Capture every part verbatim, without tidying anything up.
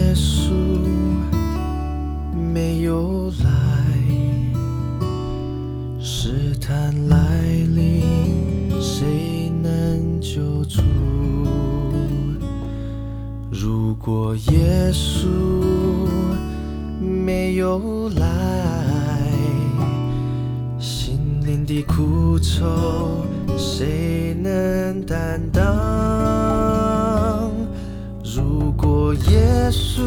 耶稣没有来，试探来临，谁能救助？如果耶稣没有来，心灵的苦愁谁能担当？如果耶稣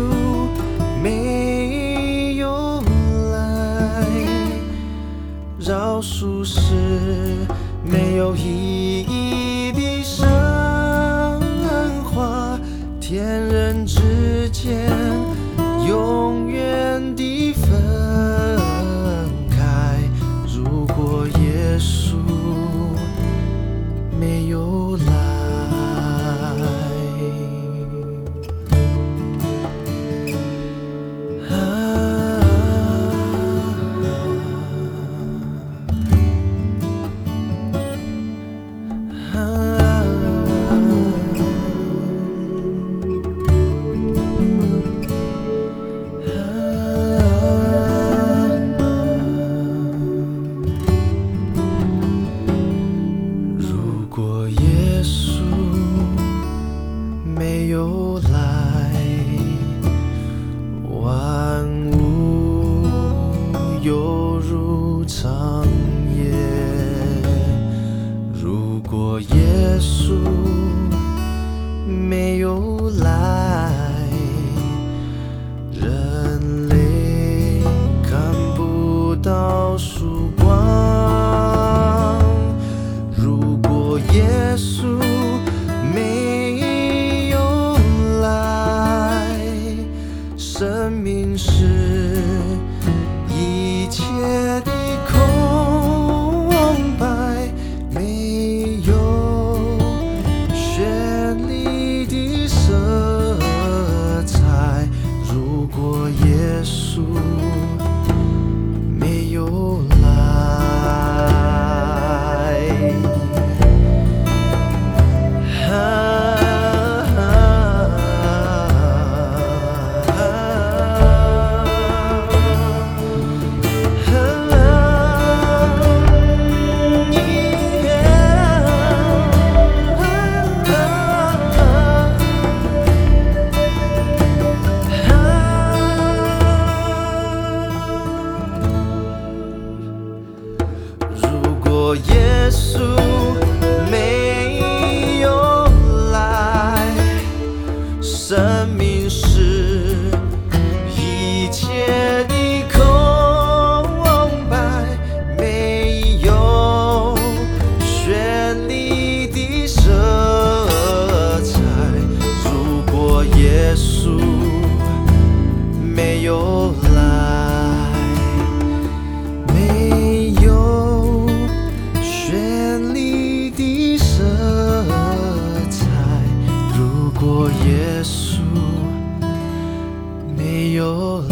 没有来，饶恕是没有意义的神话，天人之间永远地分开。如果耶稣没有来，如果耶稣没有来，万物犹如长夜。如果耶稣没有来，人类看不到曙光。如果耶稣没有来，生命是一切的空白，没有绚丽的色彩。如果耶稣没有来，如果耶稣没有来，生命是一切的空白，没有绚丽的色彩。如果耶稣没有来，没有绚丽的色彩。如果耶稣没有来。